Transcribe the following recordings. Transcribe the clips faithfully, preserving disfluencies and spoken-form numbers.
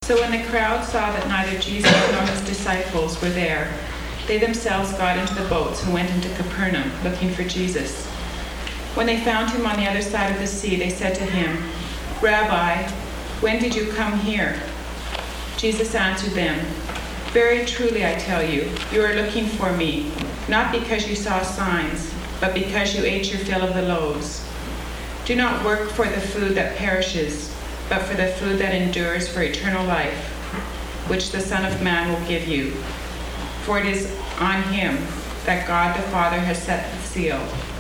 So when the crowd saw that neither Jesus nor his disciples were there, they themselves got into the boats and went into Capernaum, looking for Jesus. When they found him on the other side of the sea, they said to him, "Rabbi, when did you come here?" Jesus answered them, "Very truly I tell you, you are looking for me, not because you saw signs, but because you ate your fill of the loaves. Do not work for the food that perishes, but for the food that endures for eternal life, which the Son of Man will give you. For it is on him that God the Father has set the seal."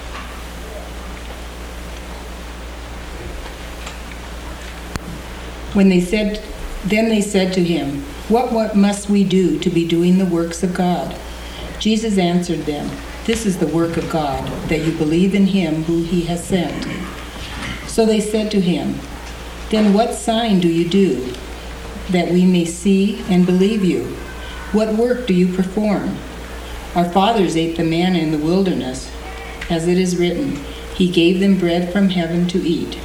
When they said, then they said to him, what, what must we do to be doing the works of God? Jesus answered them, "This is the work of God, that you believe in him who he has sent." So they said to him, "Then what sign do you do, that we may see and believe you? What work do you perform? Our fathers ate the manna in the wilderness, as it is written, he gave them bread from heaven to eat."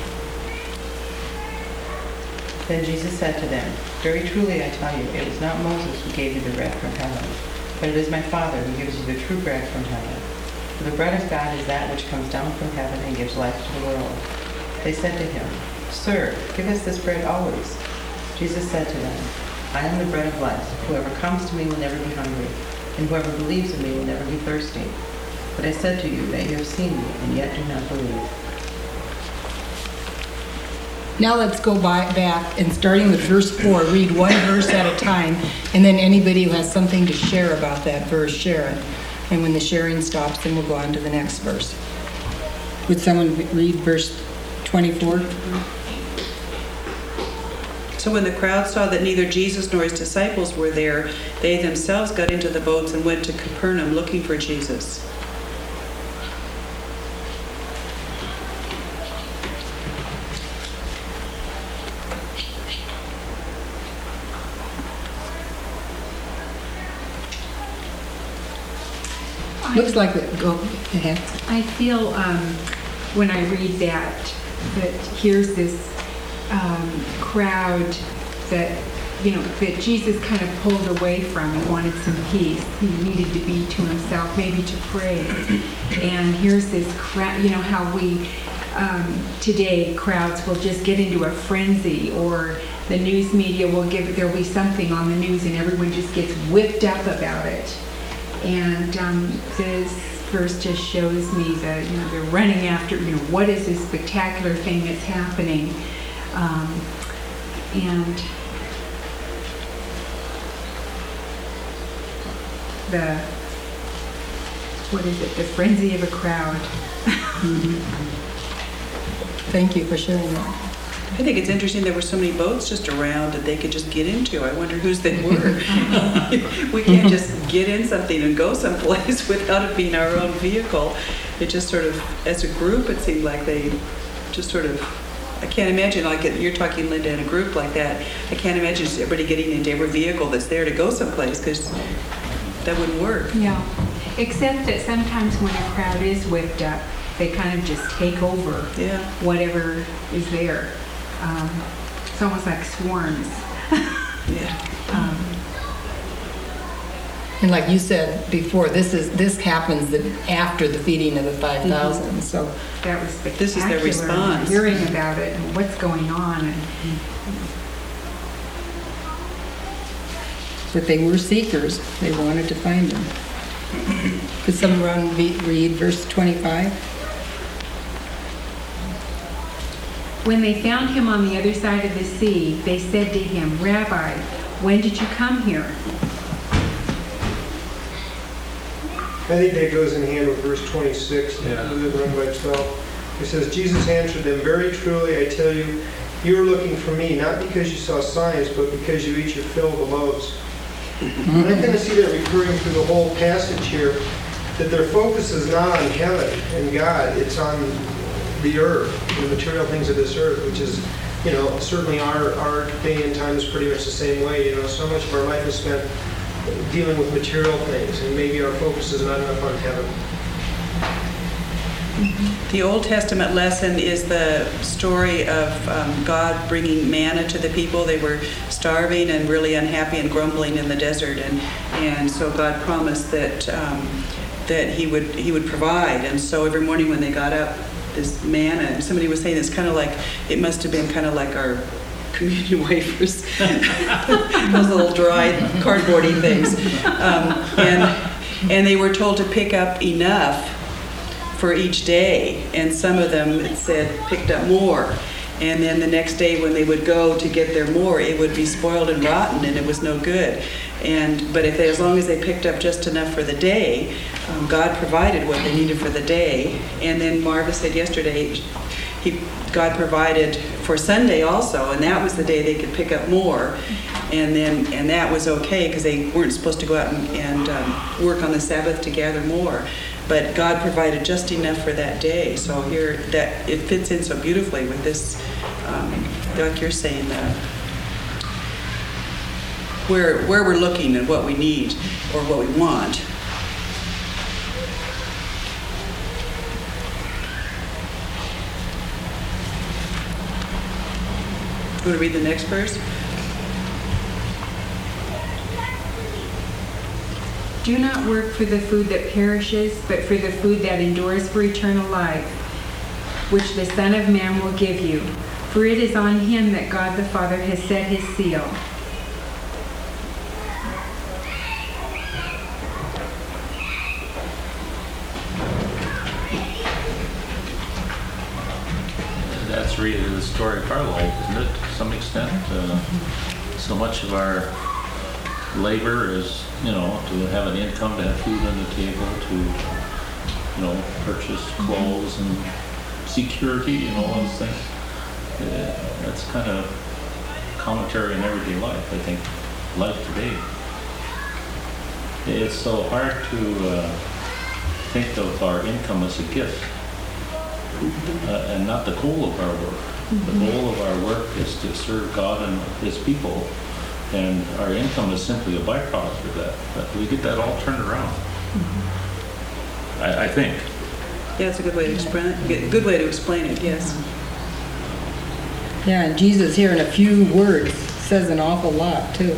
Then Jesus said to them, "Very truly I tell you, it was not Moses who gave you the bread from heaven, but it is my Father who gives you the true bread from heaven. For the bread of God is that which comes down from heaven and gives life to the world." They said to him, "Sir, give us this bread always." Jesus said to them, "I am the bread of life. Whoever comes to me will never be hungry, and whoever believes in me will never be thirsty. But I said to you that you have seen me, and yet do not believe." Now let's go by, back and starting with verse four, read one verse at a time, and then anybody who has something to share about that verse, share it. And when the sharing stops, then we'll go on to the next verse. Would someone read verse twenty-four? So when the crowd saw that neither Jesus nor his disciples were there, they themselves got into the boats and went to Capernaum looking for Jesus. Looks like it. Go ahead. I feel um, when I read that, that here's this um, crowd that, you know, that Jesus kind of pulled away from and wanted some peace. He needed to be to himself, maybe to pray. And here's this crowd, you know, how we, um, today, crowds will just get into a frenzy, or the news media will give, there'll be something on the news and everyone just gets whipped up about it. And um, this verse just shows me that, you know, they're running after, you know, what is this spectacular thing that's happening? Um, and the, what is it, the frenzy of a crowd. Mm-hmm. Thank you for sharing that. I think it's interesting there were so many boats just around that they could just get into. I wonder whose they were. We can't just get in something and go someplace without it being our own vehicle. It just sort of, as a group, it seemed like they just sort of, I can't imagine, like you're talking, Linda, in a group like that, I can't imagine just everybody getting into every vehicle that's there to go someplace, because that wouldn't work. Yeah, except that sometimes when a crowd is whipped up, they kind of just take over Yeah. whatever is there. Um, it's almost like swarms. Yeah. um, And like you said before, this is this happens the, after the feeding of the five thousand. Mm-hmm. So that was spectacular. This is their response. Hearing about it and what's going on. And, but they were seekers. They wanted to find him. Could someone read verse twenty-five? When they found him on the other side of the sea, they said to him, "Rabbi, when did you come here?" I think that goes in hand with verse twenty-six, Yeah. with it run by itself. It says, Jesus answered them, "Very truly I tell you, you are looking for me, not because you saw signs, but because you eat your fill of the loaves." And I kind of see that recurring through the whole passage here, that their focus is not on heaven and God, it's on the earth, the material things of this earth, which is, you know, certainly our, our day and time is pretty much the same way. You know, so much of our life is spent dealing with material things, and maybe our focus is not enough on heaven. The Old Testament lesson is the story of um, God bringing manna to the people. They were starving and really unhappy and grumbling in the desert, and and so God promised that um, that He would He would provide. And so every morning when they got up, this manna, and somebody was saying it's kind of like, it must have been kind of like our communion wafers, those little dry cardboardy things, um, and and they were told to pick up enough for each day, and some of them, it said, picked up more. And then the next day when they would go to get their more, it would be spoiled and rotten, and it was no good. And but if they, as long as they picked up just enough for the day, um, God provided what they needed for the day. And then Marva said yesterday, he God provided for Sunday also, and that was the day they could pick up more. And then and that was okay because they weren't supposed to go out and, and um, work on the Sabbath to gather more. But God provided just enough for that day. So here, that it fits in so beautifully with this, um, like you're saying, uh, where where we're looking and what we need or what we want. You want to read the next verse? Do not work for the food that perishes, but for the food that endures for eternal life, which the Son of Man will give you. For it is on him that God the Father has set his seal. That's really the story of our life, isn't it, to some extent? Uh, so much of our labor is, you know, to have an income, to have food on the table, to, you know, purchase clothes and security, you know, those things. Uh, that's kind of commentary on everyday life, I think, life today. It's so hard to uh, think of our income as a gift. Uh, and not the goal of our work. Mm-hmm. The goal of our work is to serve God and His people, and our income is simply a byproduct of that. But we get that all turned around. Mm-hmm. I, I think. Yeah, it's a good way to explain it. Good way to explain it. Yes. Yeah, and Jesus here in a few words says an awful lot too.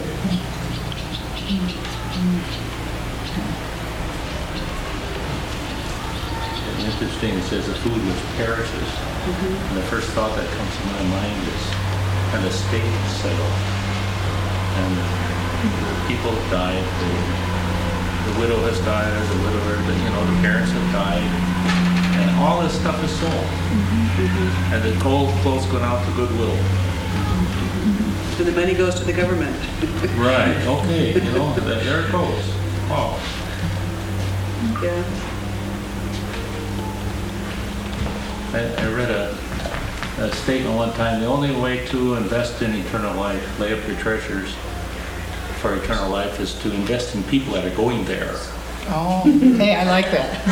Interesting, it says the food which perishes. Mm-hmm. And the first thought that comes to my mind is an estate settled. And the people have died, the, the widow has died, or the widower, the, you know, the parents have died, and all this stuff is sold. Mm-hmm. And the gold clothes go out to Goodwill. So the money goes to the government. Right, okay, you know, there it goes. Wow. Yeah. I, I read a, a statement one time, the only way to invest in eternal life, lay up your treasures for eternal life, is to invest in people that are going there. Oh, hey, I like that.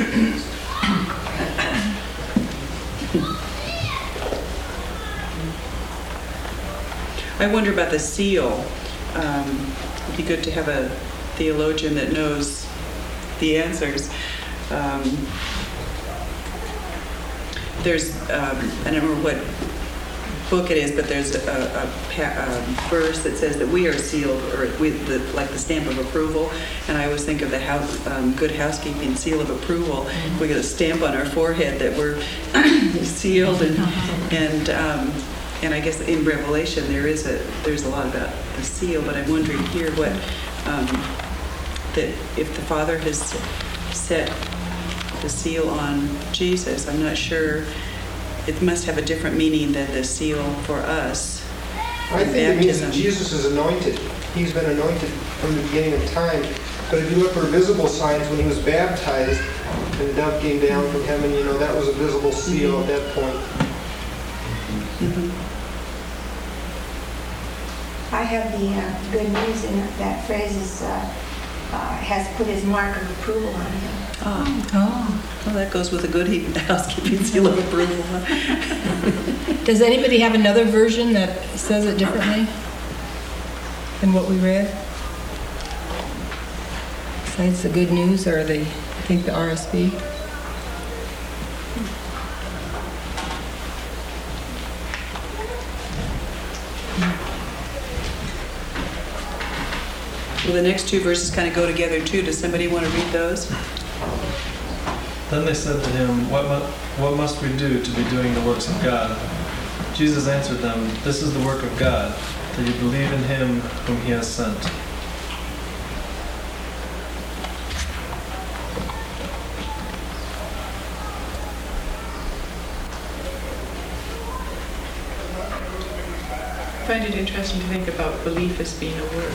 I wonder about the seal. Um, it'd be good to have a theologian that knows the answers. Um, There's, um, I don't remember what book it is, but there's a, a, a verse that says that we are sealed, or with the, like the stamp of approval. And I always think of the house, um, good housekeeping seal of approval. We get a stamp on our forehead that we're sealed, and and um, and I guess in Revelation there is a there's a lot about the seal. But I'm wondering here what um, that if the Father has set the seal on Jesus, I'm not sure. It must have a different meaning than the seal for us. I think it means that Jesus is anointed. He's been anointed from the beginning of time. But if you look for visible signs, when he was baptized and the dove came down from heaven, you know, that was a visible seal mm-hmm. at that point. Mm-hmm. I have the uh, good news in it. That phrase is, uh, uh, has put his mark of approval on him. Oh. oh, well, that goes with a good housekeeping seal of approval. Does anybody have another version that says it differently than what we read? Besides the good news, or the, I think the R S V? Well, the next two verses kind of go together too. Does somebody want to read those? Then they said to him, what, mu- what must we do to be doing the works of God? Jesus answered them, this is the work of God, that you believe in him whom he has sent. I find it interesting to think about belief as being a word.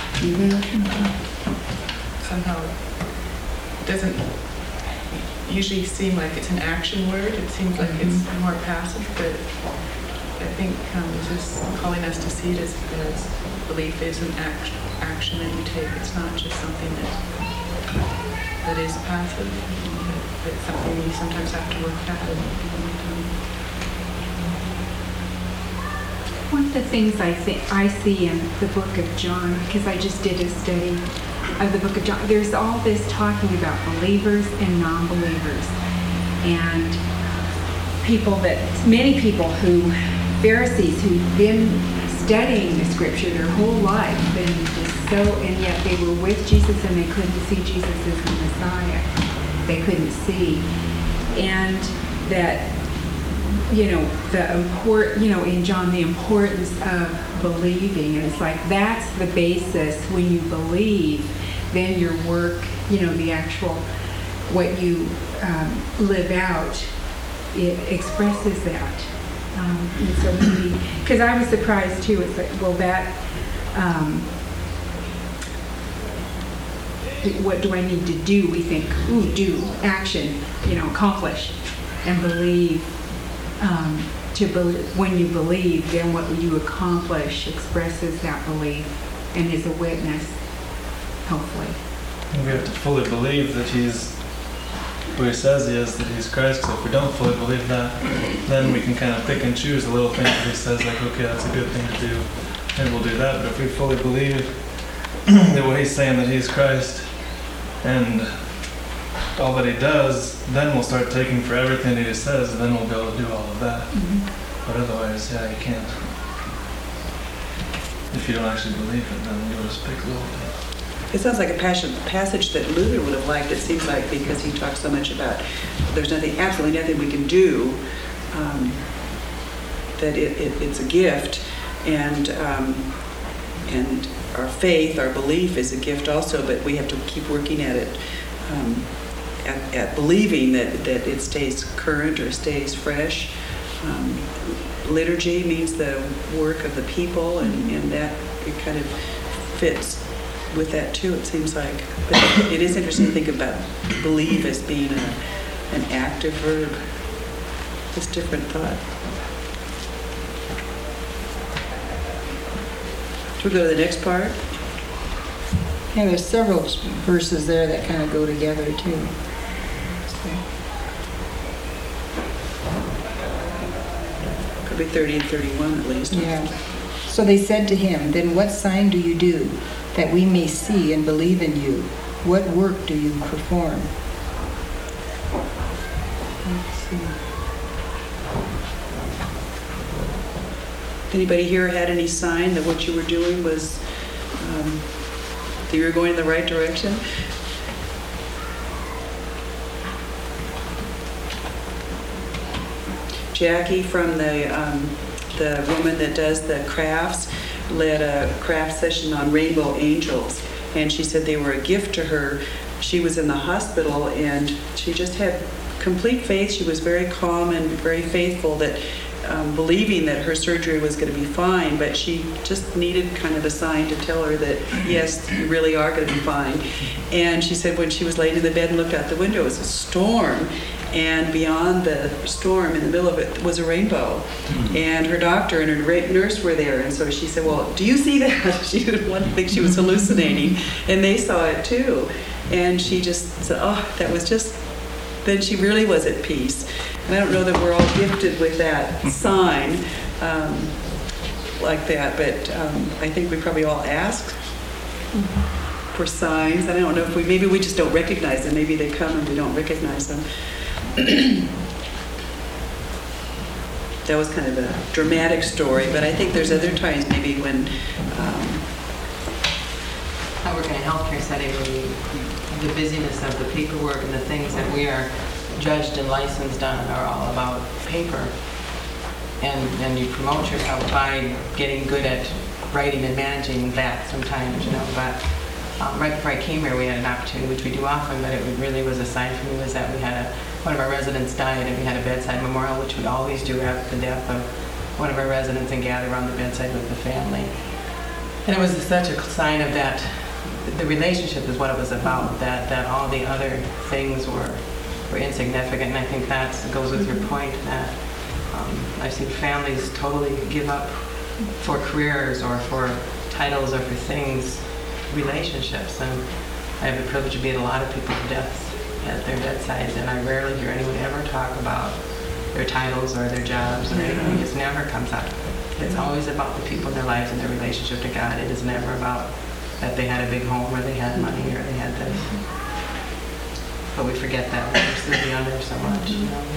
Somehow it doesn't usually seem like it's an action word. It seems like it's more passive, but I think um, just calling us to see it as, as belief is an act, action that you take. It's not just something that that is passive, but it's something you sometimes have to work at. One of the things I think I see in the book of John, because I just did a study of the book of John, there's all this talking about believers and non-believers, and people that many people who Pharisees who've been studying the scripture their whole life and just so, and yet they were with Jesus and they couldn't see Jesus as the Messiah. They couldn't see, and that. You know, the import, you know, in John, the importance of believing. And it's like, that's the basis. When you believe, then your work, you know, the actual, what you um, live out, it expresses that. Um, and so maybe, because I was surprised too, it's like, well, that, um, what do I need to do? We think, ooh, do, action, you know, accomplish, and believe. Um, to believe, when you believe, then what you accomplish expresses that belief and is a witness, hopefully. And we have to fully believe that he's who he says he is, that he's Christ. So if we don't fully believe that, then we can kind of pick and choose the little things that he says, like, okay, that's a good thing to do, and we'll do that. But if we fully believe that what he's saying, that he's Christ, and all that he does, then we'll start taking for everything that he says, and then we'll be able to do all of that. Mm-hmm. But otherwise, yeah, you can't. If you don't actually believe it, then you'll just pick little things. It sounds like a passion, passage that Luther would have liked, it seems like, because he talks so much about there's nothing, absolutely nothing we can do, um, that it, it, it's a gift, and um, and our faith, our belief is a gift also, but we have to keep working at it. Um, At, at believing that, that it stays current or stays fresh. Um, liturgy means the work of the people, and, and that it kind of fits with that too, it seems like. But it is interesting to think about believe as being a, an active verb. Just different thought. Should we go to the next part? Yeah, there's several verses there that kind of go together too. Could be thirty and thirty-one at least. Yeah. So they said to him, then what sign do you do that we may see and believe in you? What work do you perform? Let's see. Anybody here had any sign that what you were doing was um, that you were going in the right direction? Jackie from the um, the woman that does the crafts led a craft session on rainbow angels, and she said they were a gift to her. She was in the hospital and she just had complete faith. She was very calm and very faithful, that um, believing that her surgery was going to be fine, but she just needed kind of a sign to tell her that yes, you really are going to be fine. And she said when she was laying in the bed and looked out the window, it was a storm. And beyond the storm, in the middle of it, was a rainbow. Mm-hmm. And her doctor and her nurse were there. And so she said, well, do you see that? She didn't want to think she was hallucinating. And they saw it too. And she just said, oh, that was just, then she really was at peace. And I don't know that we're all gifted with that sign um, like that, but um, I think we probably all ask mm-hmm. for signs. I don't know if we, maybe we just don't recognize them. Maybe they come and we don't recognize them. That was kind of a dramatic story, but I think there's other times maybe when um, I work in a healthcare setting where we, the busyness of the paperwork and the things that we are judged and licensed on are all about paper. And, and you promote yourself by getting good at writing and managing that sometimes, you know. But um, right before I came here, we had an opportunity, which we do often, but it really was a sign for me, was that we had a, one of our residents died, and we had a bedside memorial, which we always do after the death of one of our residents, and gather around the bedside with the family. And it was such a sign of that, the relationship is what it was about, that, that all the other things were, were insignificant. And I think that goes with your point that um, I've seen families totally give up for careers or for titles or for things, relationships. And I have the privilege of being a lot of people's deaths at their bedsides, and I rarely hear anyone ever talk about their titles or their jobs or anything. It just never comes up. It's always about the people in their lives and their relationship to God. It is never about that they had a big home or they had money or they had this. But we forget that. We pursue the other so much, you know.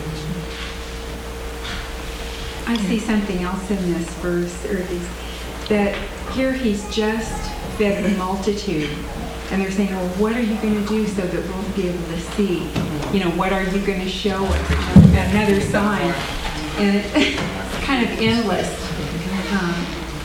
I see something else in this verse, or these, that here he's just fed the multitude, and they're saying, well, what are you going to do so that we'll be able to see? You know, what are you going to show us? Another sign. And it's kind of endless. Um,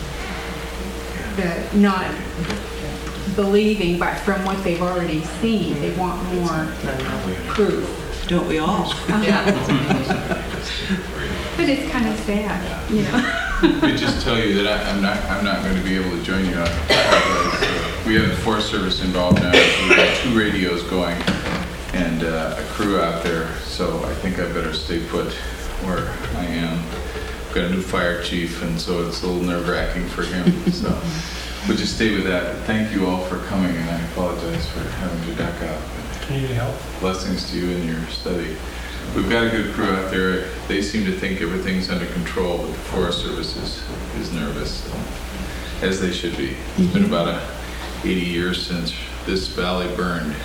the not believing, but from what they've already seen, they want more proof. Don't we all? Uh-huh. But it's kind of sad, you know. I just tell you that I, I'm not I'm not going to be able to join you on it. We have the Forest Service involved now. We've got two radios going and uh, a crew out there, so I think I better stay put where I am. We've got a new fire chief, and so it's a little nerve-wracking for him. So we'll just stay with that. Thank you all for coming, and I apologize for having to duck out. Can you need help? Blessings to you in your study. We've got a good crew out there. They seem to think everything's under control, but the Forest Service is, is nervous, so, as they should be. It's been about a eighty years since this valley burned.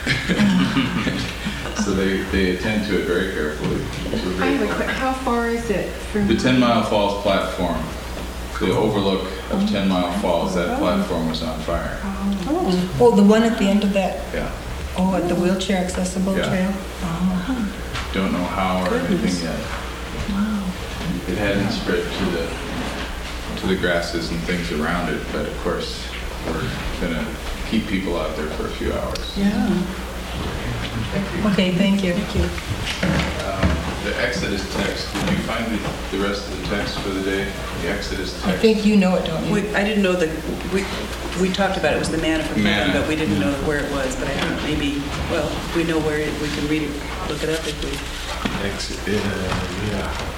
So they, they attend to it very carefully. I have a quick, how far is it from? The Ten Mile Falls platform, the overlook of Ten Mile Falls, that platform was on fire. Oh, oh, the one at the end of that, Yeah. oh, at the wheelchair accessible Yeah. trail? Oh. Don't know how or anything yet. Wow. It hadn't spread to the to the grasses and things around it, but of course we're gonna keep people out there for a few hours. Yeah. Okay, thank you. Thank you. Um, the Exodus text. Did you find the, the rest of the text for the day? The Exodus text. I think you know it, don't you? We, I didn't know that, we, we talked about it was the manna from heaven, Manna. but we didn't know where it was. But I think maybe, well, we know where it, we can read it, look it up if we. Exodus. Uh, yeah.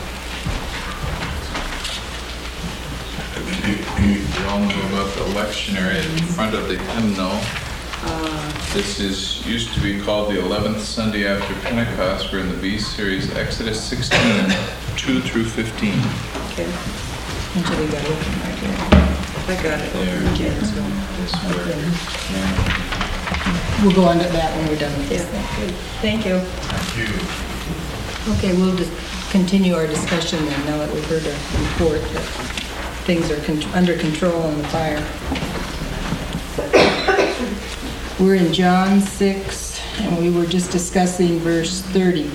You all know about the lectionary in front of the hymnal. Uh, This is used to be called the eleventh Sunday after Pentecost. We're in the B series, Exodus sixteen, two through fifteen. okay, Until we got it open right here. I got it. There. Okay, so. This word. Yeah. We'll go on to that when we're done with this Yeah. thing. Thank you. Thank you. Okay, we'll just continue our discussion then, now that we've heard a report that things are con- under control on the fire. We're in John six, and we were just discussing verse thirty.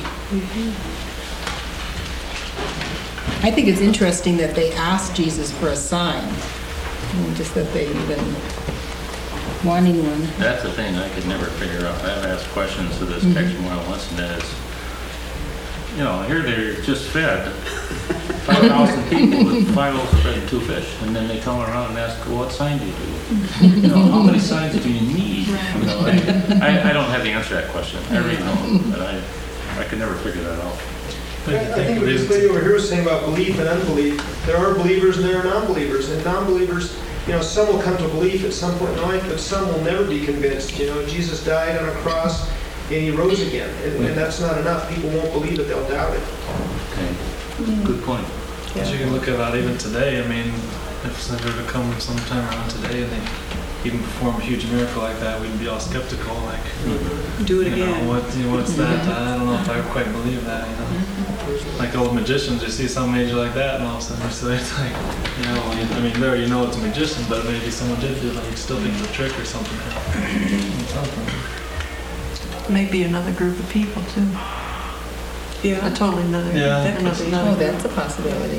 I think it's interesting that they asked Jesus for a sign, and just that they even wanting one. That's the thing I could never figure out. I've asked questions to this Mhm. text more than once, and that is, you know, here they're just fed five thousand people with five loaves of bread and two fish, and then they come around and ask, well, what sign do you do? You know, how many signs do you need? You know, I, I, I don't have the answer to that question. I really don't, but I, I could never figure that out. I I think what this lady over here was saying about belief and unbelief, there are believers and there are non-believers. And non-believers, you know, some will come to belief at some point in life, but some will never be convinced. You know, Jesus died on a cross and he rose again. And, and that's not enough. People won't believe it, they'll doubt it. Okay, good point. But you can look at that even today. I mean, if somebody were to come sometime around today and they even perform a huge miracle like that, we'd be all skeptical. Like, Do it you know, again. what, you know, what's that? I don't know if I quite believe that. You know. like old magicians, you see some major like that, and all of a sudden you say it's like, you know, I mean, there you know it's a magician, but maybe someone did do it, like you still think it's a trick or something. something. Maybe another group of people too. Yeah. A totally another. Yeah. That could be another Oh, group. that's a possibility.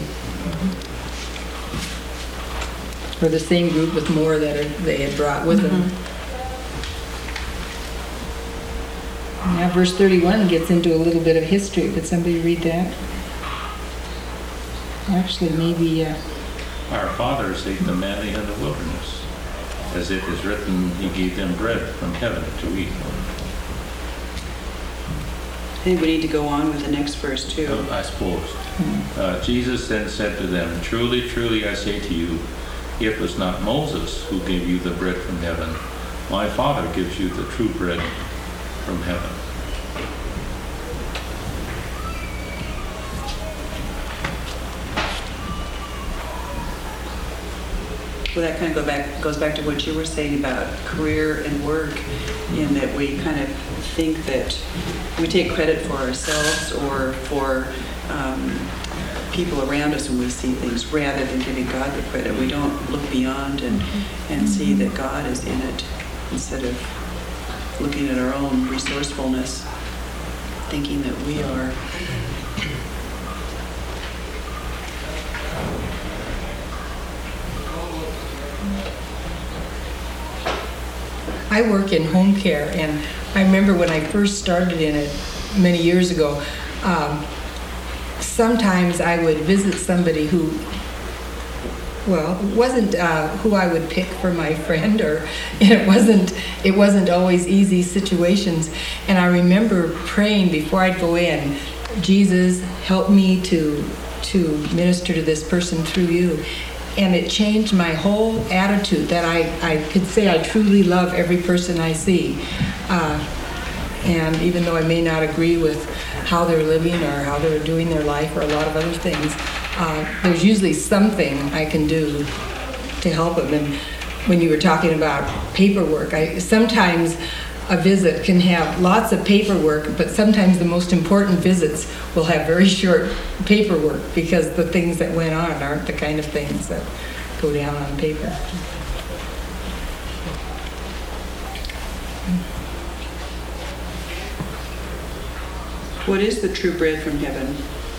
Or the same group with more that are, they had brought with them. Now, verse thirty-one gets into a little bit of history. Could somebody read that? Actually, maybe, uh, Our fathers ate the manna in the wilderness, as it is written, he gave them bread from heaven to eat. I think we need to go on with the next verse too. Uh, I suppose. Uh, Jesus then said to them, truly, truly, I say to you, it was not Moses who gave you the bread from heaven. My Father gives you the true bread from heaven. Well, that kind of go back, goes back to what you were saying about career and work, in that we kind of think that we take credit for ourselves or for um, people around us when we see things, rather than giving God the credit. We don't look beyond and, and see that God is in it, instead of looking at our own resourcefulness, thinking that we are. I work in home care, and I remember when I first started in it many years ago, um, sometimes I would visit somebody who, well, it wasn't uh, who I would pick for my friend, or it wasn't it wasn't always easy situations. And I remember praying before I'd go in, Jesus, help me to to minister to this person through you. And it changed my whole attitude, that I, I could say I truly love every person I see. Uh, and even though I may not agree with how they're living or how they're doing their life or a lot of other things, uh, there's usually something I can do to help them. And when you were talking about paperwork, I sometimes a visit can have lots of paperwork, but sometimes the most important visits will have very short paperwork, because the things that went on aren't the kind of things that go down on paper. What is the true bread from heaven?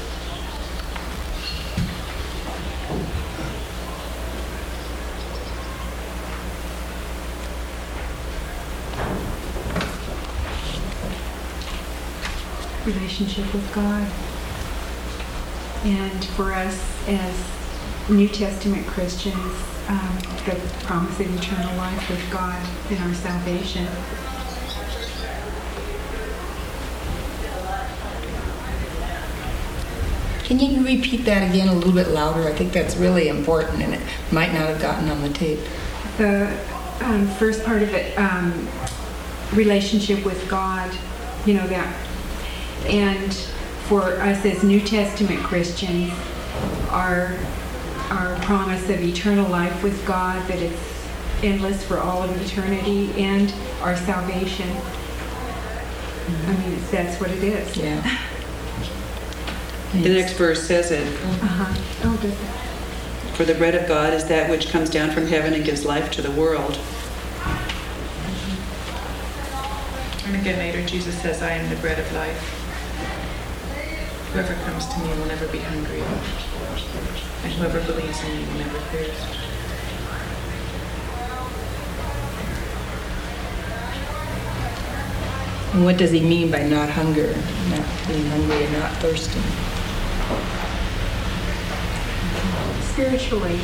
Relationship with God. And for us as New Testament Christians, um, the promise of eternal life with God in our salvation. Can you repeat that again a little bit louder? I think that's really important, and it might not have gotten on the tape. The um, first part of it, um, relationship with God, you know, that. And for us as New Testament Christians, our our promise of eternal life with God, that it's endless for all of eternity, and our salvation. I mean, it's, that's what it is. Yeah. The next verse says it. Uh-huh. Oh, does it? For the bread of God is that which comes down from heaven and gives life to the world. And again later, Jesus says, I am the bread of life. Whoever comes to me will never be hungry, and whoever believes in me will never thirst. And what does he mean by not hunger, not being hungry and not thirsty? Spiritually,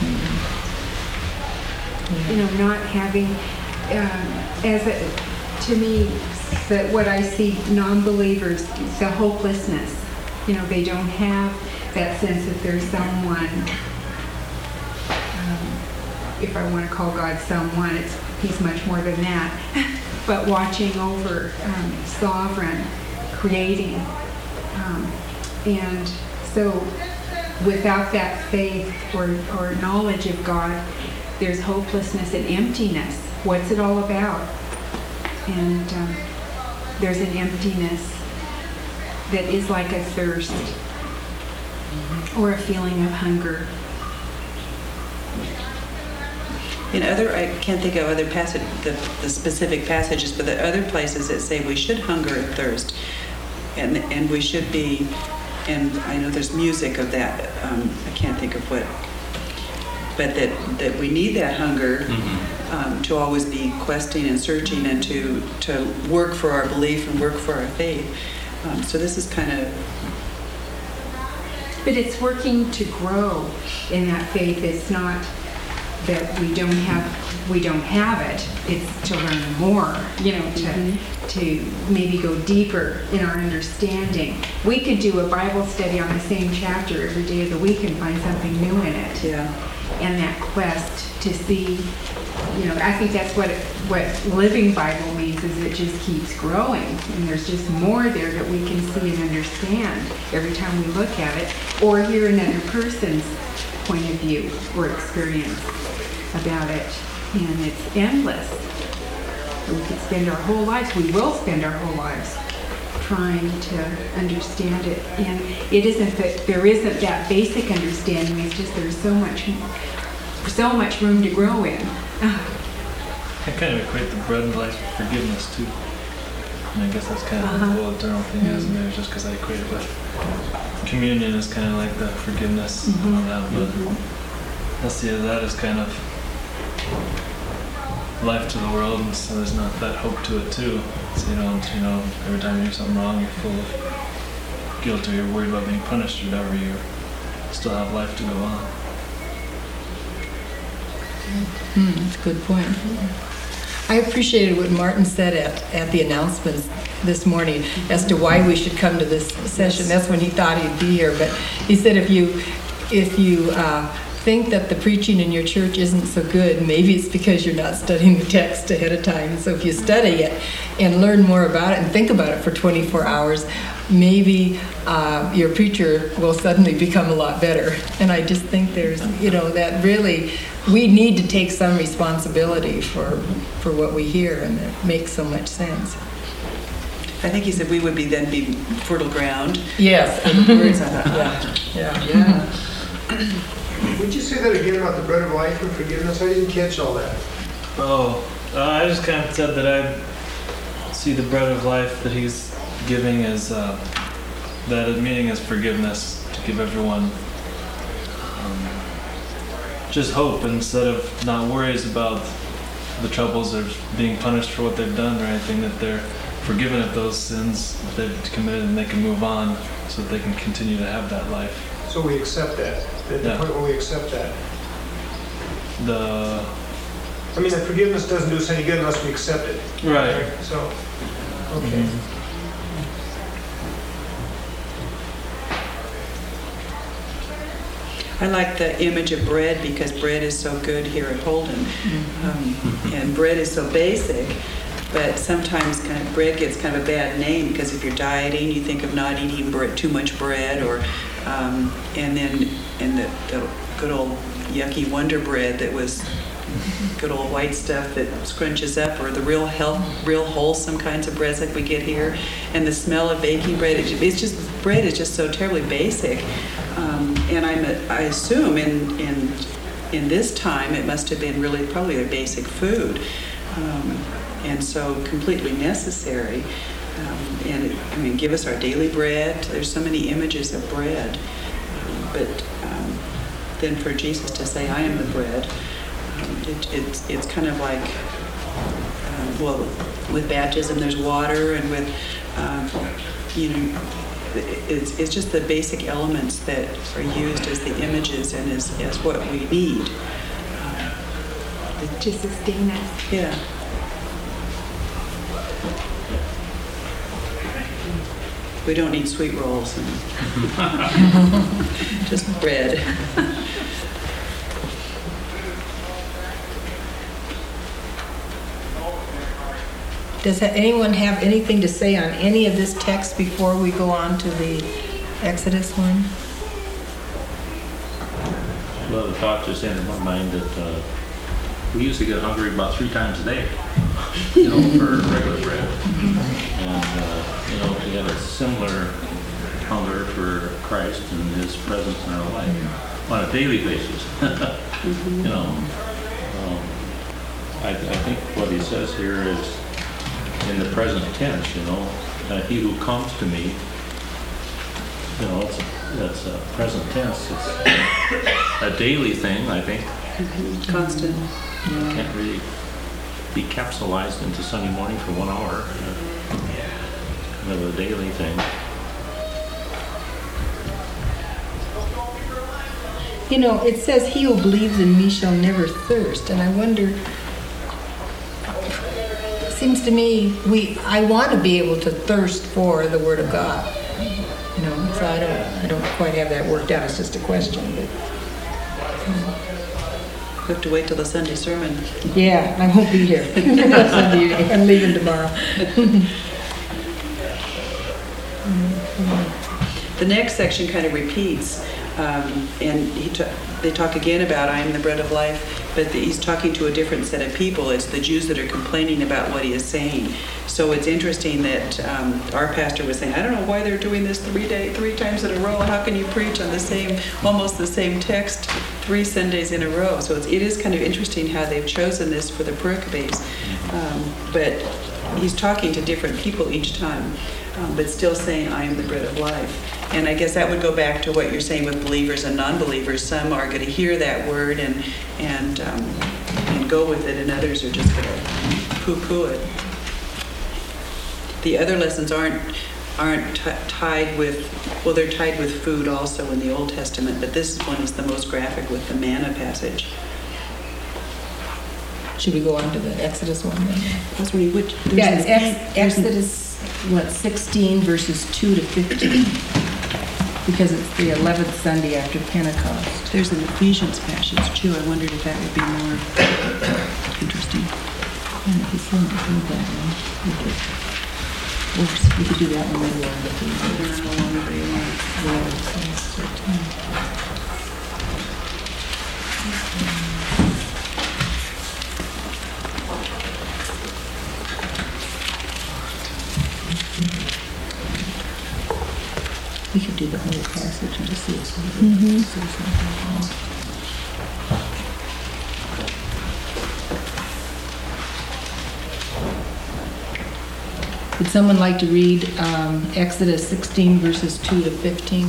you know, not having, um, as a, to me, that what I see non-believers, the hopelessness. You know, they don't have that sense that there's someone, um, if I want to call God someone, it's, he's much more than that, but watching over, um, sovereign, creating. Um, and so without that faith or, or knowledge of God, there's hopelessness and emptiness. What's it all about? And um, there's an emptiness that is like a thirst or a feeling of hunger. In other, I can't think of other passage, the, the specific passages, but the other places that say we should hunger and thirst, and and we should be, and I know there's music of that. Um, I can't think of what, but that that we need that hunger Mm-hmm. um, to always be questing and searching and to to work for our belief and work for our faith. Um, so this is kind of. But it's working to grow in that faith. It's not that we don't have we don't have it. It's to learn more, you know, to Mm-hmm. to maybe go deeper in our understanding. We could do a Bible study on the same chapter every day of the week and find something new in it. Yeah. And that quest to see, you know, I think that's what what Living Bible means, is it just keeps growing, and there's just more there that we can see and understand every time we look at it or hear another person's point of view or experience about it, and it's endless. We could spend our whole lives, we will spend our whole lives trying to understand it, and it isn't that there isn't that basic understanding, it's just there's so much so much room to grow in. I kind of equate the bread and life with forgiveness too. And I guess that's kind of Uh-huh. what the whole eternal thing is, and maybe it's just because I equate it with communion is kind of like the forgiveness and all that, but I see that as kind of life to the world, and so there's not that hope to it too. So you don't, you know, every time you do something wrong, you're full of guilt, or you're worried about being punished, or whatever. You still have life to go on. Hmm, that's a good point. I appreciated what Martin said at, at the announcements this morning as to why we should come to this session. That's when he thought he'd be here. But he said if you if you uh, think that the preaching in your church isn't so good, maybe it's because you're not studying the text ahead of time. So if you study it and learn more about it and think about it for twenty-four hours, maybe uh, your preacher will suddenly become a lot better. And I just think there's, you know, that really, we need to take some responsibility for for what we hear, and it makes so much sense. I think he said we would be then be fertile ground. Yes. For the words. I thought, Yeah. yeah. Would you say that again about the bread of life and forgiveness? I didn't catch all that. Oh, uh, I just kind of said that I see the bread of life that he's giving as uh, that it meaning is forgiveness, to give everyone um, just hope instead of not worries about the troubles or being punished for what they've done or anything, that they're forgiven of those sins that they've committed and they can move on so that they can continue to have that life. So we accept that, at the Yeah. point where we accept that. The I mean, that forgiveness doesn't do us any good unless we accept it. right. So, okay. Mhm. I like the image of bread because bread is so good here at Holden. Um, and bread is so basic, but sometimes kind of bread gets kind of a bad name because if you're dieting, you think of not eating bread, too much bread, or um, and then and the, the good old yucky Wonder Bread that was good old white stuff that scrunches up, or the real health, real wholesome kinds of breads like we get here, and the smell of baking bread. It's just bread is just so terribly basic, um, and I'm I assume in in in this time it must have been really probably their basic food, um, and so completely necessary. Um, and it, I mean, give us our daily bread. There's so many images of bread, um, but um, then for Jesus to say, "I am the bread." It, it's it's kind of like, uh, well, with baptism there's water, and with, um, you know, it's it's just the basic elements that are used as the images and as, as what we need. Uh, To sustain us. yeah. We don't need sweet rolls and just bread. Does ha- anyone have anything to say on any of this text before we go on to the Exodus one? Well, the thought just entered my mind that uh, we used to get hungry about three times a day, you know, for regular bread. And, uh, you know, we had a similar hunger for Christ and His presence in our life on a daily basis. You know, um, I, I think what he says here is in the present tense, you know, uh, he who comes to me, you know, it's a, that's a present tense. It's a daily thing, I think. Constant. Can't really be capsulized into Sunday morning for one hour. Uh, kind of a daily thing. You know, it says, "He who believes in me shall never thirst," and I wonder. It seems to me we I want to be able to thirst for the Word of God. You know, so I don't I don't quite have that worked out. It's just a question, but. We have to wait till the Sunday sermon. Yeah, I won't be here. I'm leaving tomorrow. The next section kind of repeats, um, and he ta- they talk again about I am the bread of life, but the, he's talking to a different set of people. It's the Jews that are complaining about what he is saying. So it's interesting that um, our pastor was saying, I don't know why they're doing this three day, three times in a row. How can you preach on the same, almost the same text three Sundays in a row? So it's, it is kind of interesting how they've chosen this for the pericopes. Um, but he's talking to different people each time, um, but still saying, I am the bread of life. And I guess that would go back to what you're saying with believers and non-believers. Some are going to hear that word and and um, and go with it, and others are just going to poo-poo it. The other lessons aren't aren't t- tied with, well, they're tied with food also in the Old Testament, but this one is the most graphic with the manna passage. Should we go on to the Exodus one then? That's when he would. Yeah, it's Ex- Exodus, what, sixteen verses two to fifteen, because it's the eleventh Sunday after Pentecost. There's an Ephesians passage too. I wondered if that would be more interesting. And if you couldn't do that one, we could, or we could do that one later on. But I don't know how long anybody wants. yeah, it's thirteen. We could do the whole passage and just see if something. See something. Would someone like to read um, Exodus sixteen verses two to fifteen?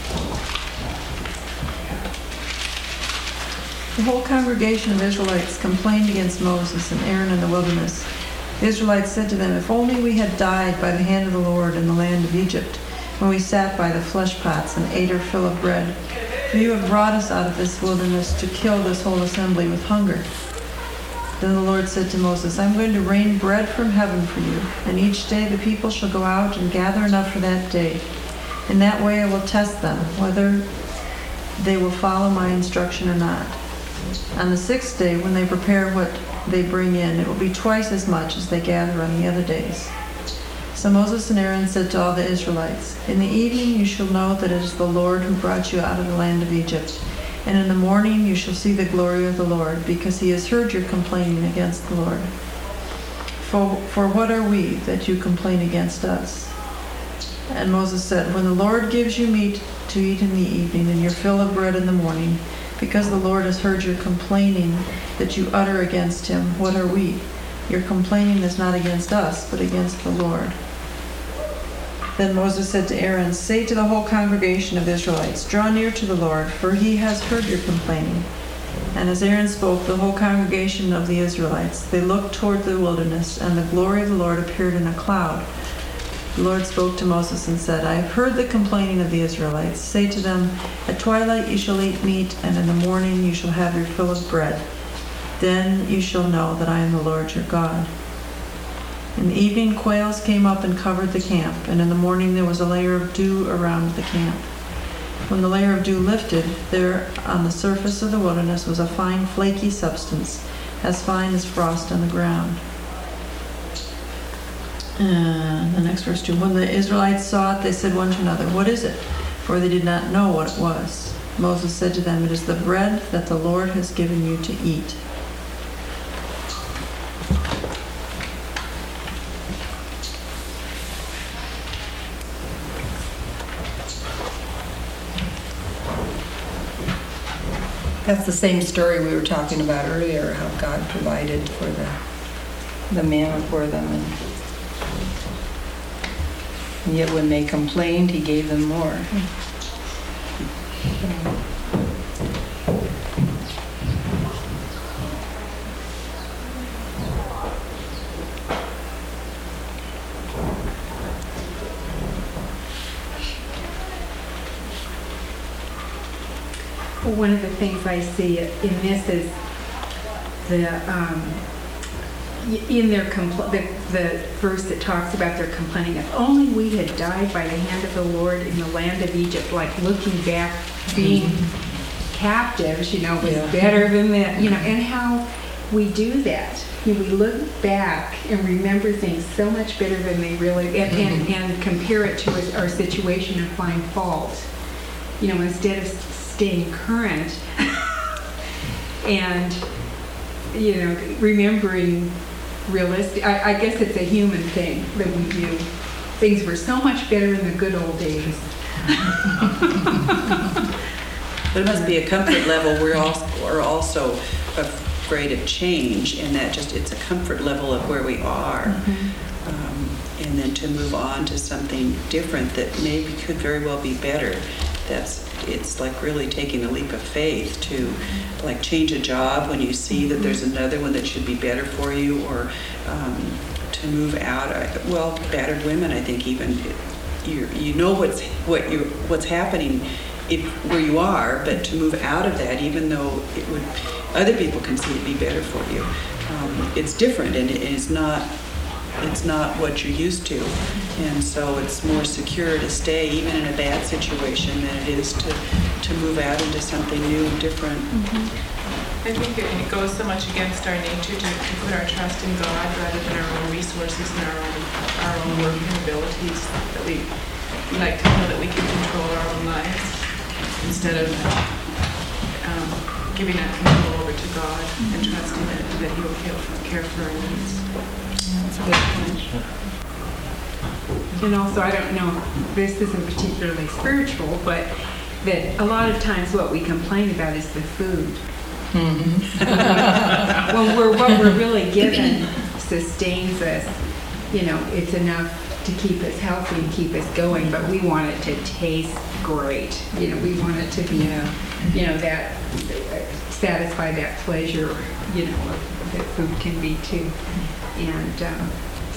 The whole congregation of Israelites complained against Moses and Aaron in the wilderness. The Israelites said to them, "If only we had died by the hand of the Lord in the land of Egypt, when we sat by the flesh pots and ate our fill of bread. For you have brought us out of this wilderness to kill this whole assembly with hunger." Then the Lord said to Moses, "I am going to rain bread from heaven for you, and each day the people shall go out and gather enough for that day. In that way I will test them, whether they will follow my instruction or not. On the sixth day, when they prepare what they bring in, it will be twice as much as they gather on the other days." So Moses and Aaron said to all the Israelites, "In the evening you shall know that it is the Lord who brought you out of the land of Egypt. And in the morning you shall see the glory of the Lord, because he has heard your complaining against the Lord. For, for what are we that you complain against us?" And Moses said, "When the Lord gives you meat to eat in the evening and your fill of bread in the morning, because the Lord has heard your complaining that you utter against him, what are we? Your complaining is not against us, but against the Lord." Then Moses said to Aaron, "Say to the whole congregation of Israelites, draw near to the Lord, for he has heard your complaining." And as Aaron spoke, the whole congregation of the Israelites, they looked toward the wilderness, and the glory of the Lord appeared in a cloud. The Lord spoke to Moses and said, "I have heard the complaining of the Israelites. Say to them, at twilight you shall eat meat, and in the morning you shall have your fill of bread. Then you shall know that I am the Lord your God." In the evening, quails came up and covered the camp, and in the morning there was a layer of dew around the camp. When the layer of dew lifted, there on the surface of the wilderness was a fine flaky substance, as fine as frost on the ground. And the next verse, too. When the Israelites saw it, they said one to another, "What is it?" For they did not know what it was. Moses said to them, "It is the bread that the Lord has given you to eat." That's the same story we were talking about earlier, how God provided for the, the manna for them. And, and yet when they complained, he gave them more. One of the things I see in this is the, um, y- in their, compl- the, the verse that talks about their complaining, if only we had died by the hand of the Lord in the land of Egypt, like looking back, being captives, you know, was Yeah. better than that, you know, and how we do that. You know, we look back and remember things so much better than they really, and, and, and compare it to us- our situation and find fault. You know, instead of staying current and, you know, remembering realistic, I, I guess it's a human thing that we do. Things were so much better in the good old days. There must be a comfort level. We're also, we're also afraid of change, and that just, it's a comfort level of where we are. Mm-hmm. Um, and then to move on to something different that maybe could very well be better. That's, it's like really taking a leap of faith to like change a job when you see that there's another one that should be better for you, or um, to move out. I- Well, battered women, I think even you you know what's what you what's happening if, where you are, but to move out of that, even though it would other people can see it be better for you, um, it's different and it is not. It's not what you're used to, and so it's more secure to stay even in a bad situation than it is to, to move out into something new and different. I think it it goes so much against our nature to, to put our trust in God rather than our own resources and our own, our own work and abilities, that we, we like to know that we can control our own lives instead of um, giving that control over to God and trusting that, that He will care for, care for our needs. That's a good point. And also, I don't know, this isn't particularly spiritual, but that a lot of times what we complain about is the food. When we're, what we're really given sustains us, you know, it's enough to keep us healthy and keep us going, but we want it to taste great. You know, we want it to be, you know, that, satisfy that pleasure, you know, that food can be too. And, um,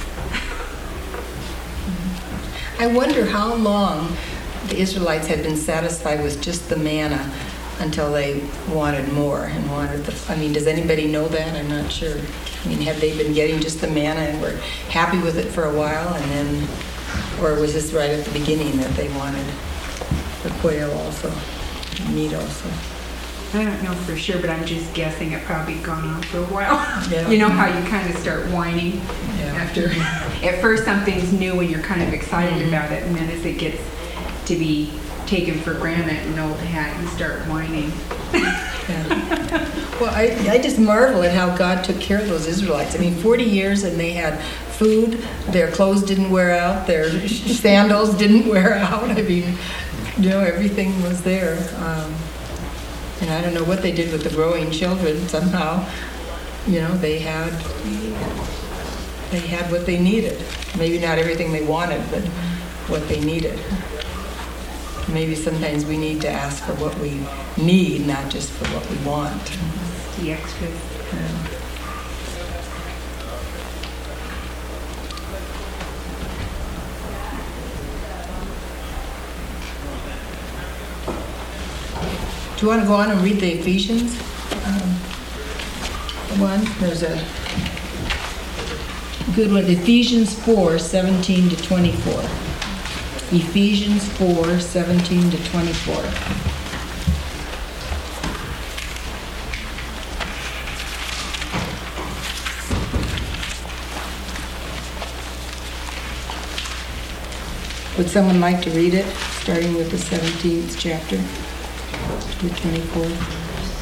I wonder how long the Israelites had been satisfied with just the manna until they wanted more and wanted the, I mean, does anybody know that? I'm not sure. I mean, have they been getting just the manna and were happy with it for a while and then, or was this right at the beginning that they wanted the quail also, meat also? I don't know for sure, but I'm just guessing it probably gone on for a while. Yeah. You know how you kind of start whining Yeah. after, at first something's new and you're kind of excited Mhm. about it, and then as it gets to be taken for granted and old hat, you start whining. Yeah. Well, I, I just marvel at how God took care of those Israelites. I mean, forty years and they had food, their clothes didn't wear out, their sandals didn't wear out. I mean, you know, everything was there. Um, and I don't know what they did with the growing children. Somehow, you know, they had, they had what they needed. Maybe not everything they wanted, but what they needed. Maybe sometimes we need to ask for what we need, not just for what we want. The extras. Yeah. Do you want to go on and read the Ephesians um, one? There's a good one. Ephesians four, seventeen to twenty-four. Ephesians four, seventeen to twenty-four. Would someone like to read it, starting with the seventeenth chapter to the twenty-fourth?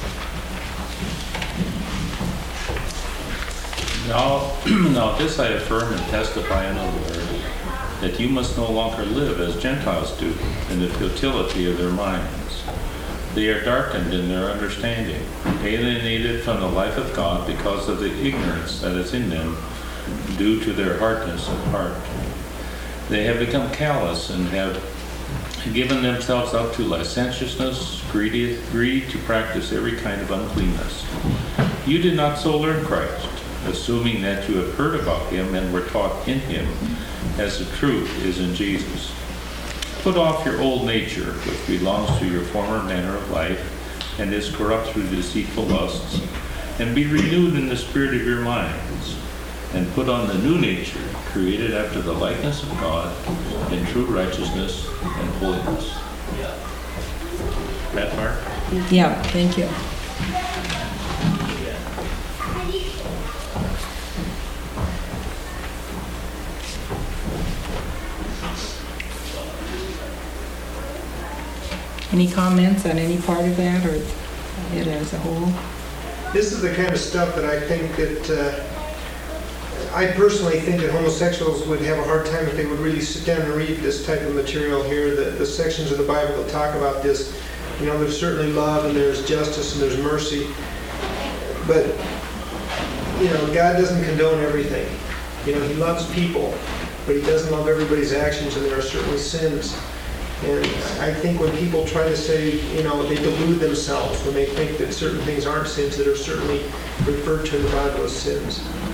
Now, now this I affirm and testify in the Lord, that you must no longer live as Gentiles do, in the futility of their minds. They are darkened in their understanding, alienated from the life of God because of the ignorance that is in them due to their hardness of heart. They have become callous and have given themselves up to licentiousness, greedy, greed to practice every kind of uncleanness. You did not so learn Christ, assuming that you have heard about him and were taught in him, as the truth is in Jesus. Put off your old nature, which belongs to your former manner of life and is corrupt through deceitful lusts, and be renewed in the spirit of your minds, and put on the new nature, created after the likeness of God in true righteousness and holiness. That part? Yeah, thank you. Any comments on any part of that, or it as a whole? This is the kind of stuff that I think that, uh, I personally think that homosexuals would have a hard time if they would really sit down and read this type of material here, the, the sections of the Bible that talk about this. You know, there's certainly love and there's justice and there's mercy. But, you know, God doesn't condone everything. You know, he loves people, but he doesn't love everybody's actions, and there are certainly sins. And I think when people try to say, you know, they delude themselves when they think that certain things aren't sins that are certainly referred to in the Bible as sins.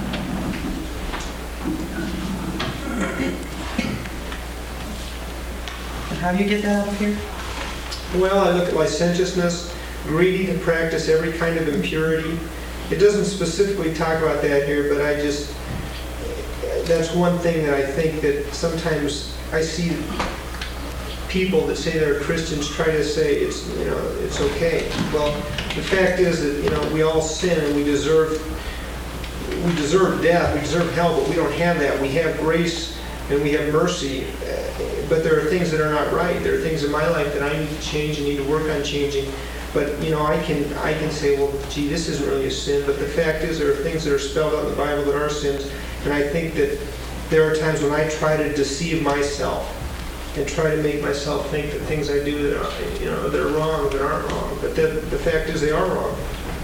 How do you get that out of here? Well, I look at licentiousness, greedy to practice every kind of impurity. It doesn't specifically talk about that here, but I just, that's one thing that I think that sometimes I see people that say they're Christians try to say it's, you know, it's okay. Well, the fact is that, you know, we all sin and we deserve, we deserve death, we deserve hell, but we don't have that. We have grace and we have mercy, but there are things that are not right. There are things in my life that I need to change and need to work on changing. But, you know, I can I can say, well, gee, this isn't really a sin. But the fact is there are things that are spelled out in the Bible that are sins. And I think that there are times when I try to deceive myself and try to make myself think that things I do that are, you know, that are wrong, that aren't wrong. But the, the fact is they are wrong.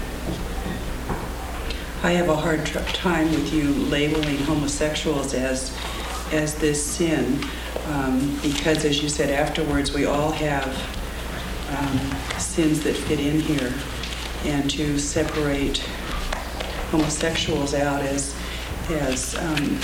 I have a hard tr- time with you labeling homosexuals as as this sin, um, because as you said afterwards, we all have um, sins that fit in here, and to separate homosexuals out as as um,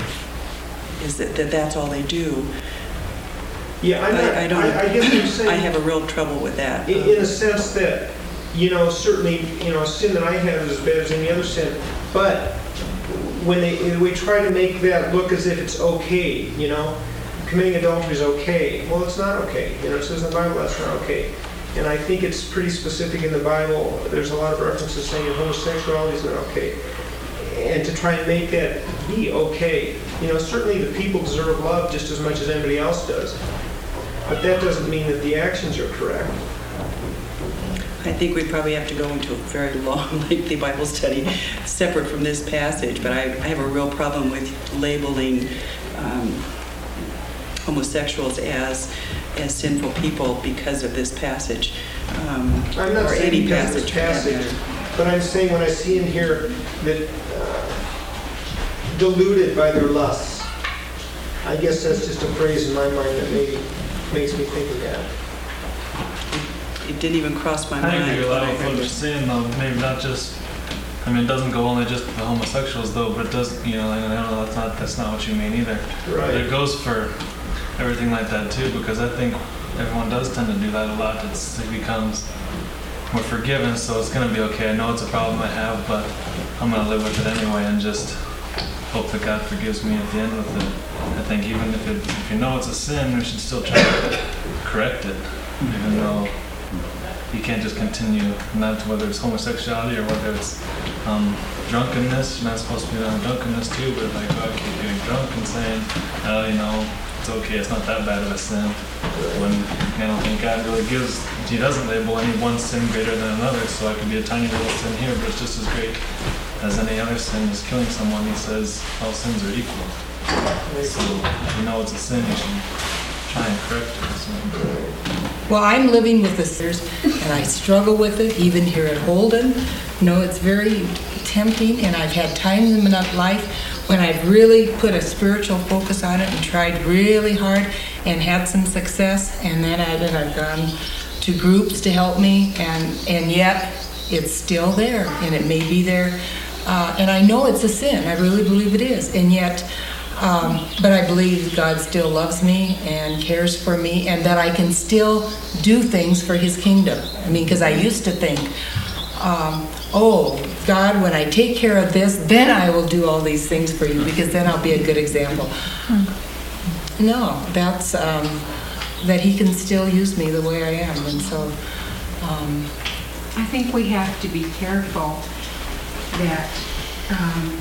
is that, that that's all they do. Yeah, I'm not, I, I don't. I, I guess what you're saying. I have a real trouble with that. In, in a sense that, you know, certainly, you know, a sin that I have is as bad as any other sin, but when they, we try to make that look as if it's okay, you know, committing adultery is okay. Well, it's not okay. You know, it says in the Bible that's not okay. And I think it's pretty specific in the Bible. There's a lot of references saying homosexuality is not okay. And to try and make that be okay, you know, certainly the people deserve love just as much as anybody else does. But that doesn't mean that the actions are correct. I think we probably have to go into a very long, lengthy Bible study separate from this passage, but I, I have a real problem with labeling um, homosexuals as as sinful people because of this passage, um, I'm not or saying any because of passage. this for that passage, matter. but I'm saying when I see in here that uh, deluded by their lusts, I guess that's just a phrase in my mind that maybe makes me think of that. It didn't even cross my I mind. think you're when I allowing heard folks this. sin, though, maybe not just, I mean, it doesn't go only just to the homosexuals, though, but it does, you know, and I know that's not, that's not what you mean either. Right. But it goes for everything like that, too, because I think everyone does tend to do that a lot. It's, it becomes, we're forgiven, so it's going to be okay. I know it's a problem I have, but I'm going to live with it anyway and just hope that God forgives me at the end with it. I think even if, it, if you know it's a sin, we should still try to correct it, even though you can't just continue, not whether it's homosexuality or whether it's um, drunkenness. You're not supposed to be on drunkenness too, but like, oh, I keep getting drunk and saying, oh, you know, it's okay, it's not that bad of a sin. When I don't think God really gives, he doesn't label any one sin greater than another, so it could be a tiny little sin here, but it's just as great as any other sin is killing someone. He says all sins are equal. So if you know it's a sin, you should try try and correct it. So. Well, I'm living with the sinners, and I struggle with it, even here at Holden. You know, it's very tempting, and I've had times in my life when I've really put a spiritual focus on it and tried really hard and had some success, and then I, then I've gone to groups to help me, and, and yet it's still there, and it may be there. Uh, and I know it's a sin. I really believe it is. And yet, um, but I believe God still loves me and cares for me, and that I can still do things for His kingdom. I mean, because I used to think, um, oh, God, when I take care of this, then I will do all these things for you, because then I'll be a good example. Hmm. No, that's um, that He can still use me the way I am. And so um, I think we have to be careful that um,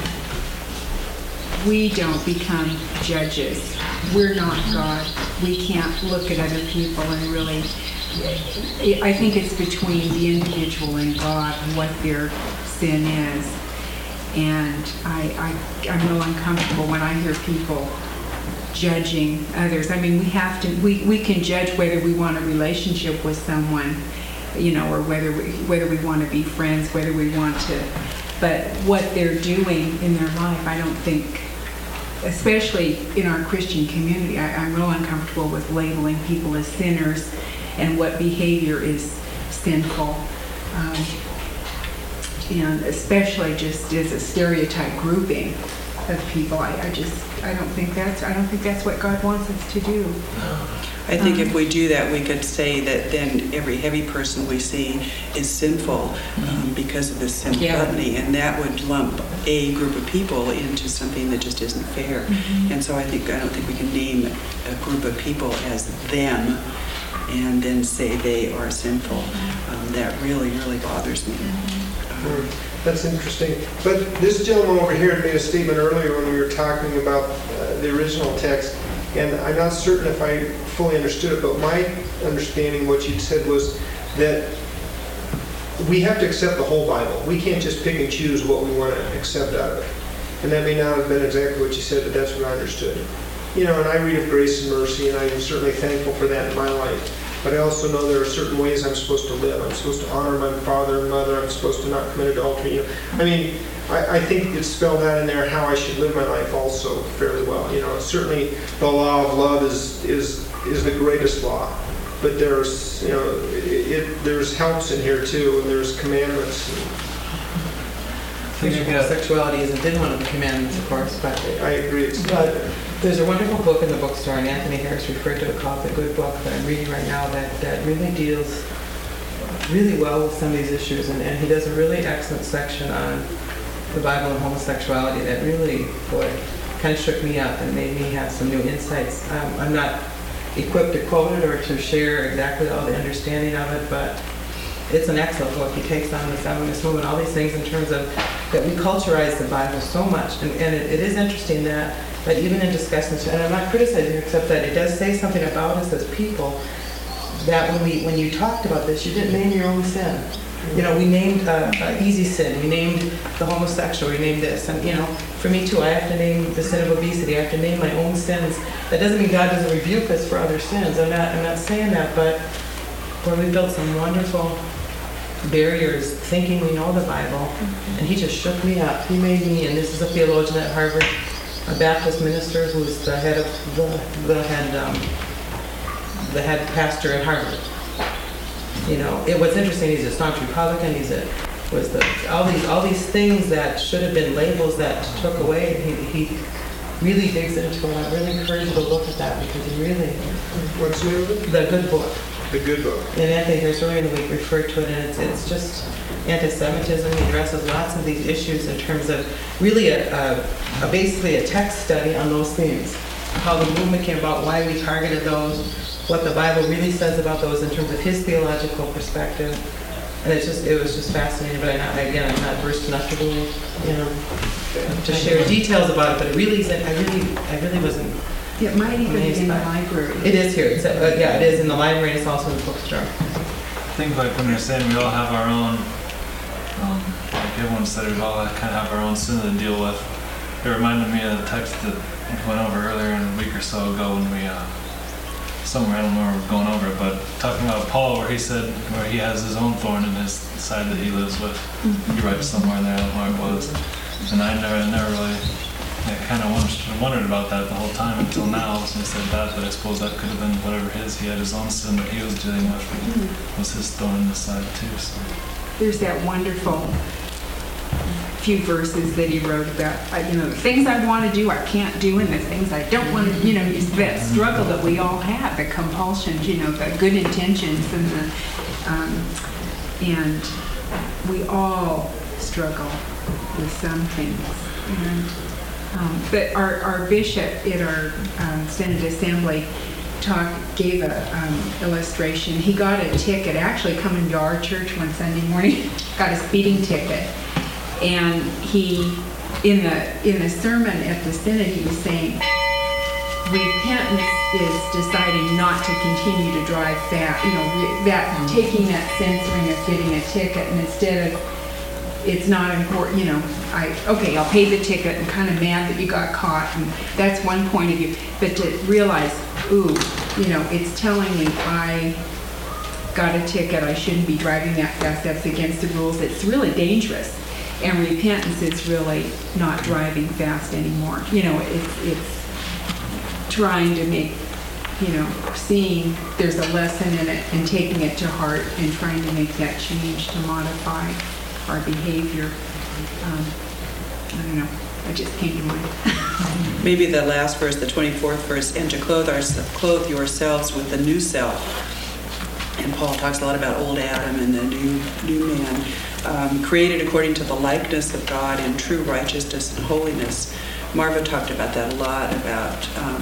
we don't become judges. We're not God. We can't look at other people and really, I think it's between the individual and God and what their sin is. And I, I, I'm real uncomfortable when I hear people judging others. I mean, we have to, we, we can judge whether we want a relationship with someone, you know, or whether we, whether we want to be friends, whether we want to, but what they're doing in their life, I don't think, especially in our Christian community, I, I'm real uncomfortable with labeling people as sinners and what behavior is sinful. Um, and especially just as a stereotype grouping of people, I, I just, I don't think that's, I don't think that's what God wants us to do. I think if we do that, we could say that then every heavy person we see is sinful um, because of this sin Yeah. gluttony, and that would lump a group of people into something that just isn't fair. Mm-hmm. And so I think I don't think we can name a group of people as them and then say they are sinful. Um, that really, really bothers me. Um, That's interesting. But this gentleman over here had made a statement earlier when we were talking about uh, the original text, and I'm not certain if I fully understood it, but my understanding what you said was that we have to accept the whole Bible. We can't just pick and choose what we want to accept out of it. And that may not have been exactly what you said, but that's what I understood. You know, and I read of grace and mercy, and I'm certainly thankful for that in my life. But I also know there are certain ways I'm supposed to live. I'm supposed to honor my father and mother. I'm supposed to not commit adultery. You know, I mean, I, I think it's spelled out in there how I should live my life also fairly well. You know, certainly the law of love is is is the greatest law. But there's, you know, it, it, there's helps in here too, and there's commandments. Homosexuality isn't one of the commandments, of course, but I agree. It's But there's a wonderful book in the bookstore, and Anthony Harris referred to it called The Good Book that I'm reading right now that, that really deals really well with some of these issues, and, and he does a really excellent section on the Bible and homosexuality that really, boy, kind of shook me up and made me have some new insights. Um, I'm not equipped to quote it or to share exactly all the understanding of it, but it's an excellent book. He takes on the feminist movement, all these things in terms of that we culturize the Bible so much. And, and it, it is interesting that, that even in discussing, and I'm not criticizing you, except that it does say something about us as people, that when we when you talked about this, you didn't name your own sin. You know, we named uh, uh, easy sin, we named the homosexual, we named this. And, you know, for me too, I have to name the sin of obesity, I have to name my own sins. That doesn't mean God doesn't rebuke us for other sins. I'm not, I'm not saying that, but boy, we built some wonderful barriers thinking we know the Bible, and he just shook me up. He made me, and this is a theologian at Harvard, a Baptist minister who's the head of the, the head um, the head pastor at Harvard. You know, it was interesting. He's a staunch Republican. He's a was the all these all these things that should have been labels that took away. He, he really digs into it. I really encourage you to look at that because he really What's the name of it? the good book. The Good Book. And Anthony Harris earlier in the week referred to it, and it's, it's just anti-Semitism. He addresses lots of these issues in terms of really a, a, a basically a text study on those themes, how the movement came about, why we targeted those, what the Bible really says about those in terms of his theological perspective. And it's just, it was just fascinating. But I, not, again, I'm not versed enough to really, you know, to share details about it. But it really isn't. I really, I really wasn't. It might even be in the library. It is here. It's, uh, yeah, it is in the library. It's also in the bookstore. I think like when you're saying we all have our own, um, like everyone said, we all kind of have our own sin to deal with. It reminded me of the text that we went over earlier in a week or so ago when we uh, somewhere, I don't know where we're going over it, but talking about Paul, where he said, where he has his own thorn in his side that he lives with. He writes somewhere in there, I don't know where it was. And I never, I never really, I kind of wondered, wondered about that the whole time until now, since he said that, but I suppose that could have been whatever his, he had his own sin that he was dealing with, but was his thorn in the side too, so. There's that wonderful few verses that he wrote about, uh, you know, the things I want to do, I can't do, and the things I don't want to, you know, it's that struggle that we all have, the compulsions, you know, the good intentions, and the, um, and we all struggle with some things. And, um, but our, our bishop at our um, Synod Assembly talk gave a um, illustration. He got a ticket, actually coming to our church one Sunday morning, got a speeding ticket. And he, in the in the sermon at the synod, he was saying, repentance is deciding not to continue to drive fast. You know, that taking that censoring of getting a ticket, and instead of, it's not important. You know, I okay, I'll pay the ticket. I'm kind of mad that you got caught, and that's one point of view. But to realize, ooh, you know, it's telling me I got a ticket. I shouldn't be driving that fast. That's against the rules. It's really dangerous. And repentance is really not driving fast anymore. You know, it's it's trying to make, you know, seeing there's a lesson in it and taking it to heart and trying to make that change to modify our behavior. Um, I don't know. It just came to mind. Maybe the last verse, the twenty-fourth verse, and to clothe, our, clothe yourselves with the new self. And Paul talks a lot about old Adam and the new new man, um, created according to the likeness of God in true righteousness and holiness. Marva talked about that a lot, about um,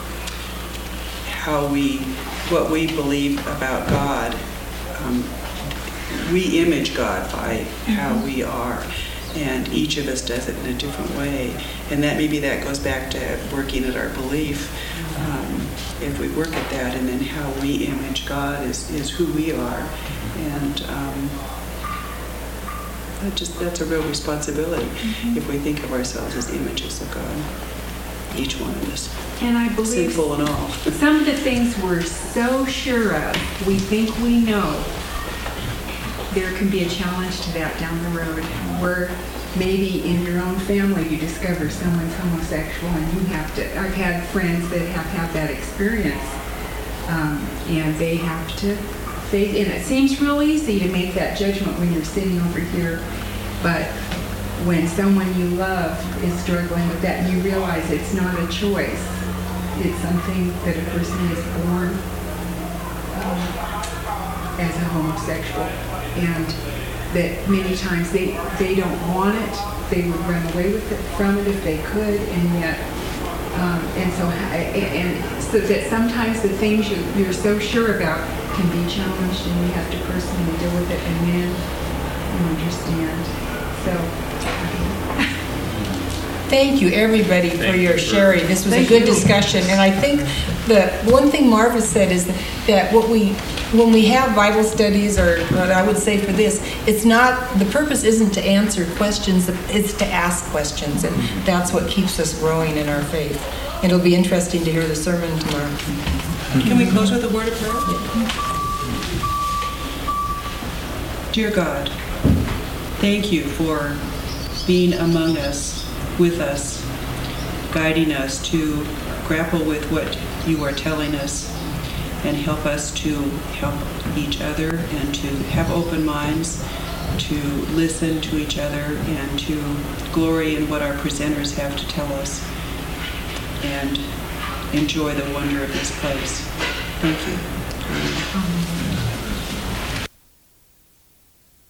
how we, what we believe about God. Um, we image God by how we are, and each of us does it in a different way. And that maybe that goes back to working at our belief. Um, if we work at that, and then how we image God is, is who we are. And um, that just that's a real responsibility mm-hmm. if we think of ourselves as images of God, each one of us. And I believe sinful and all. Some of the things we're so sure of, we think we know, there can be a challenge to that down the road, where maybe in your own family you discover someone's homosexual and you have to, I've had friends that have had that experience, um, and they have to face, and it seems real easy to make that judgment when you're sitting over here, but when someone you love is struggling with that, you realize it's not a choice, it's something that a person is born um, as a homosexual, and that many times they, they don't want it, they would run away with it, from it if they could, and yet, um, and so, and, and so that sometimes the things you, you're so sure about can be challenged, and you have to personally deal with it, and then you understand. So. Thank you, everybody, for Thank your you. sharing. This was Thank a good you. discussion, and I think the one thing Marva said is that what we, when we have Bible studies, or what I would say for this, it's not, the purpose isn't to answer questions, it's to ask questions, and that's what keeps us growing in our faith. It'll be interesting to hear the sermon tomorrow. Can we close with a word of prayer? Dear God, thank you for being among us, with us, guiding us to grapple with what you are telling us, and help us to help each other and to have open minds, to listen to each other, and to glory in what our presenters have to tell us, and enjoy the wonder of this place. Thank you. Amen.